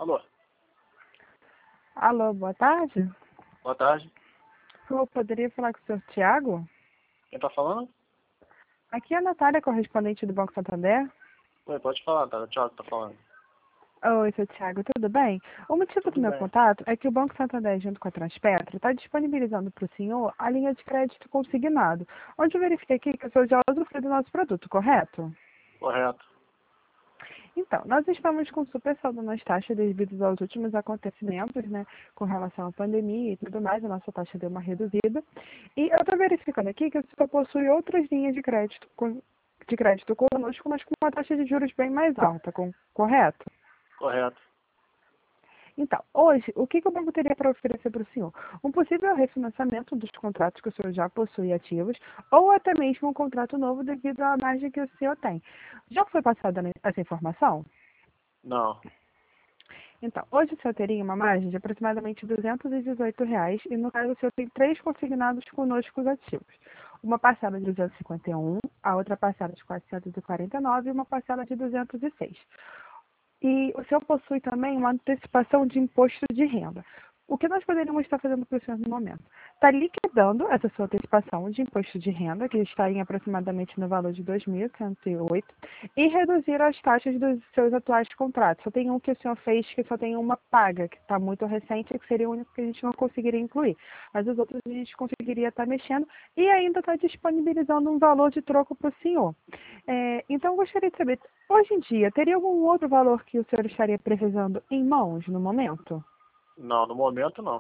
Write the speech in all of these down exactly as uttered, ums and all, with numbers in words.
Alô, Alô, boa tarde. boa tarde. Eu poderia falar com o senhor Tiago? Quem tá falando? Aqui é a Natália, correspondente do Banco Santander. Oi, pode falar, tá? O Thiago tá falando. Oi, seu Tiago, tudo bem? O motivo do Tudo meu bem. contato é que o Banco Santander, junto com a Transpetro, está disponibilizando para o senhor a linha de crédito consignado, onde eu verifiquei aqui que o senhor já usufrui do nosso produto, correto? Correto. Então, nós estamos com super saldo nas taxas devido aos últimos acontecimentos, né, com relação à pandemia e tudo mais, a nossa taxa deu uma reduzida. E eu estou verificando aqui que o senhor possui outras linhas de crédito, com- de crédito conosco, mas com uma taxa de juros bem mais alta, com- correto? Correto. Então, hoje, o que, que o banco teria para oferecer para o senhor? Um possível refinanciamento dos contratos que o senhor já possui ativos, ou até mesmo um contrato novo devido à margem que o senhor tem. Já foi passada essa informação? Não. Então, hoje o senhor teria uma margem de aproximadamente duzentos e dezoito reais e no caso o senhor tem três consignados conosco ativos. Uma parcela de duzentos e cinquenta e um, a outra parcela de quatrocentos e quarenta e nove e uma parcela de duzentos e seis. E o senhor possui também uma antecipação de imposto de renda. O que nós poderíamos estar fazendo para o senhor no momento? Está liquidando essa sua antecipação de imposto de renda, que está em aproximadamente no valor de dois mil cento e oito, e reduzir as taxas dos seus atuais contratos. Só tem um que o senhor fez que só tem uma paga, que está muito recente, que seria o único que a gente não conseguiria incluir. Mas os outros a gente conseguiria estar mexendo e ainda está disponibilizando um valor de troco para o senhor. É, então, eu gostaria de saber, hoje em dia, teria algum outro valor que o senhor estaria precisando em mãos no momento? Não, no momento não.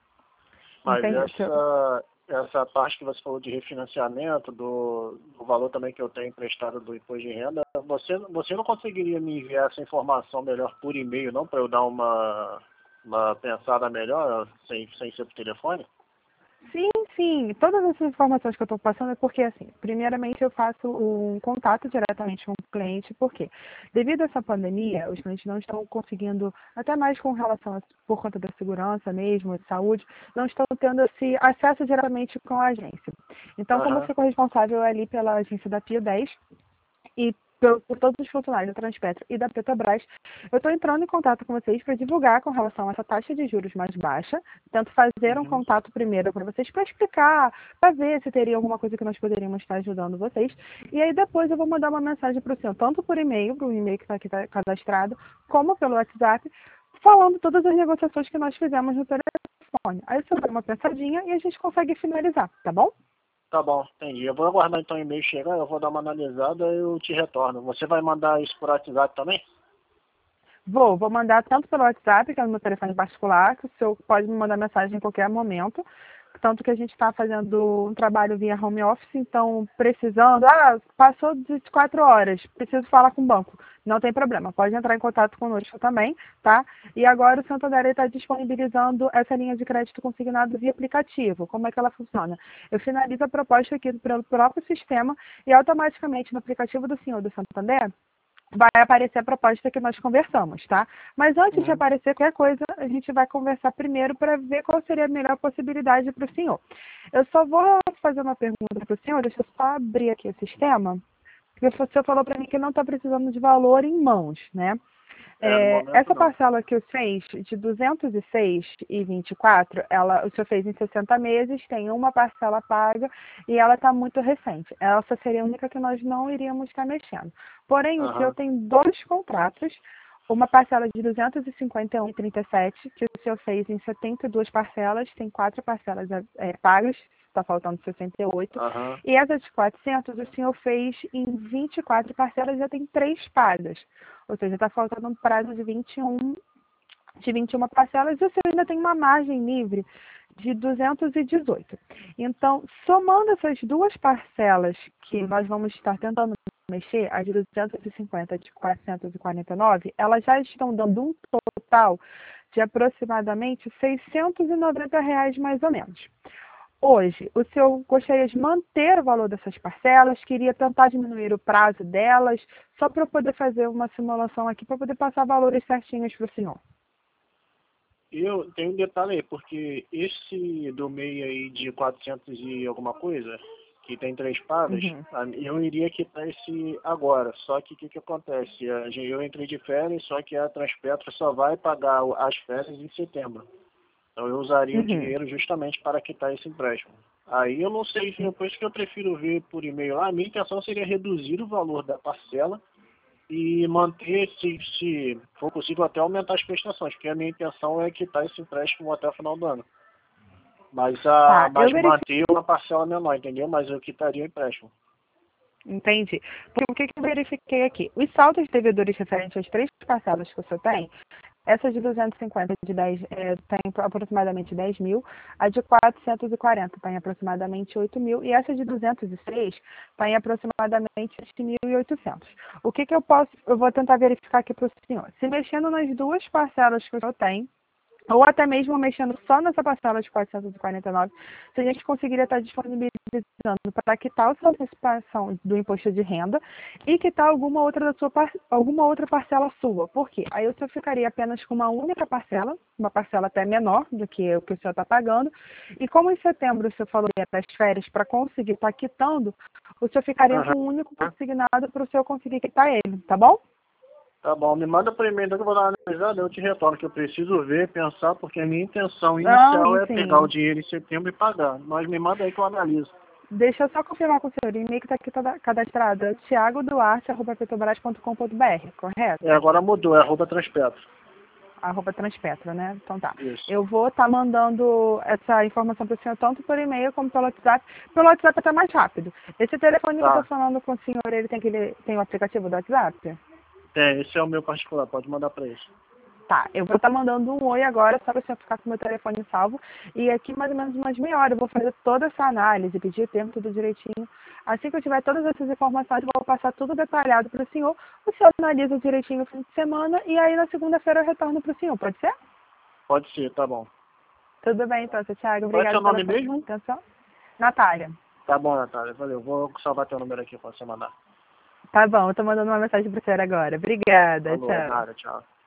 Mas Entende? O senhor- essa, essa parte que você falou de refinanciamento, do, do valor também que eu tenho emprestado do imposto de renda, você, você não conseguiria me enviar essa informação melhor por e-mail, não? Para eu dar uma, uma pensada melhor, sem, sem ser por telefone? Sim, sim. Todas essas informações que eu estou passando é porque, assim, primeiramente eu faço um contato diretamente com o cliente, porque devido a essa pandemia, os clientes não estão conseguindo, até mais com relação a, por conta da segurança mesmo, de saúde, não estão tendo esse acesso diretamente com a agência. Então, como eu Aham. fico responsável ali pela agência da Pio dez, e por, por todos os funcionários da Transpetro e da Petrobras, eu estou entrando em contato com vocês para divulgar com relação a essa taxa de juros mais baixa, tanto fazer um Uhum. contato primeiro para vocês para explicar, para ver se teria alguma coisa que nós poderíamos estar ajudando vocês, e aí depois eu vou mandar uma mensagem para o senhor, tanto por e-mail, para o e-mail que está aqui tá cadastrado, como pelo WhatsApp, falando todas as negociações que nós fizemos no telefone. Aí o senhor dá uma pensadinha e a gente consegue finalizar, tá bom? Tá bom, entendi. Eu vou aguardar então o e-mail chegar, eu vou dar uma analisada e eu te retorno. Você vai mandar isso por WhatsApp também? Vou, vou mandar tanto pelo WhatsApp, que é o meu telefone particular, que o senhor pode me mandar mensagem em qualquer momento. Tanto que a gente está fazendo um trabalho via home office, então precisando, ah, passou de quatro horas, preciso falar com o banco. Não tem problema, pode entrar em contato conosco também, tá? E agora o Santander está disponibilizando essa linha de crédito consignado via aplicativo. Como é que ela funciona? Eu finalizo a proposta aqui pelo próprio sistema e automaticamente no aplicativo do senhor do Santander, vai aparecer a proposta que nós conversamos, tá? Mas antes de Uhum. aparecer qualquer coisa, a gente vai conversar primeiro para ver qual seria a melhor possibilidade para o senhor. Eu só vou fazer uma pergunta para o senhor, deixa eu só abrir aqui o sistema, porque o senhor falou para mim que não está precisando de valor em mãos, né? É, no É, momento essa não. parcela que eu fez de duzentos e seis e vinte e quatro, ela, o senhor fez em sessenta meses, tem uma parcela paga e ela está muito recente. Essa seria a única que nós não iríamos estar mexendo. Porém, o senhor Aham. tem dois contratos, uma parcela de duzentos e cinquenta e um vírgula trinta e sete, que o senhor fez em setenta e duas parcelas, tem quatro parcelas é, pagas, está faltando sessenta e oito. Aham. E essa de quatrocentos, o senhor fez em vinte e quatro parcelas e já tem três pagas. Ou seja, está faltando um prazo de vinte e um, de vinte e uma parcelas e o senhor ainda tem uma margem livre de duzentos e dezoito. Então, somando essas duas parcelas que nós vamos estar tentando mexer, a de duzentos e cinquenta e de quatrocentos e quarenta e nove, elas já estão dando um total de aproximadamente seiscentos e noventa reais mais ou menos. Hoje, o senhor gostaria de manter o valor dessas parcelas, queria tentar diminuir o prazo delas, só para eu poder fazer uma simulação aqui, para poder passar valores certinhos para o senhor. Eu tenho um detalhe aí, porque esse do meio aí de quatrocentos e alguma coisa, que tem três pagas, Uhum. eu iria quitar esse agora. Só que o que, que acontece? Eu entrei de férias, só que a Transpetro só vai pagar as férias em setembro. Então eu usaria o Uhum. dinheiro justamente para quitar esse empréstimo. Aí eu não sei, por isso que eu prefiro ver por e-mail lá. A minha intenção seria reduzir o valor da parcela e manter, se, se for possível, até aumentar as prestações, porque a minha intenção é quitar esse empréstimo até o final do ano. Mas, a, Tá, eu mas verifiquei. manter uma parcela menor, entendeu? Mas eu quitaria o empréstimo. Entendi. Porque o que que eu verifiquei aqui? Os saldos devedores referentes às três parcelas que o senhor tem, essa de duzentos e cinquenta de dez, é, tem aproximadamente dez mil, a de quatrocentos e quarenta tem aproximadamente oito mil e essa de duzentos e seis tem aproximadamente sete mil e oitocentos. O que que eu posso, eu vou tentar verificar aqui para o senhor. Se mexendo nas duas parcelas que o senhor tem, ou até mesmo mexendo só nessa parcela de quatrocentos e quarenta e nove, se a gente conseguiria estar disponibilizando para quitar a sua antecipação do imposto de renda e quitar alguma outra da sua par- alguma outra parcela sua. Por quê? Aí o senhor ficaria apenas com uma única parcela, uma parcela até menor do que o que o senhor está pagando, e como em setembro o senhor falou que ia para as férias para conseguir estar quitando, o senhor ficaria Aham. com um único consignado para o senhor conseguir quitar ele, tá bom? Tá bom, me manda por e-mail, então que eu vou dar uma analisada, eu te retorno, que eu preciso ver, pensar, porque a minha intenção Não, inicial é pegar o enfim. dinheiro em setembro e pagar. Mas me manda aí que eu analiso. Deixa eu só confirmar com o senhor. O e-mail que está aqui tada- cadastrado é thiago duarte arroba petrobras ponto com ponto br, É, correto? agora mudou, é arroba Transpetro. Arroba Transpetro, né? Então tá. Isso. Eu vou estar mandando essa informação para o senhor tanto por e-mail como pelo WhatsApp. Pelo WhatsApp é até mais rápido. Esse telefone que eu estou Tá. falando com o senhor, ele tem, aquele, tem o aplicativo do WhatsApp? É, esse é o meu particular, pode mandar pra isso. Tá, eu vou estar mandando um oi agora, só para você ficar com o meu telefone salvo. E aqui, mais ou menos umas meia hora, eu vou fazer toda essa análise, pedir o termo, tudo direitinho. Assim que eu tiver todas essas informações, eu vou passar tudo detalhado para o senhor. O senhor analisa direitinho no fim de semana e aí na segunda-feira eu retorno para o senhor, pode ser? Pode ser, tá bom. Tudo bem, então, seu Thiago. Qual é seu Obrigada pela nome sua mesmo? atenção. Natália. Tá bom, Natália, valeu. Vou salvar teu número aqui pra você mandar. Tá bom, eu tô mandando uma mensagem para o senhor agora. Obrigada, Falou, tchau. nada, tchau.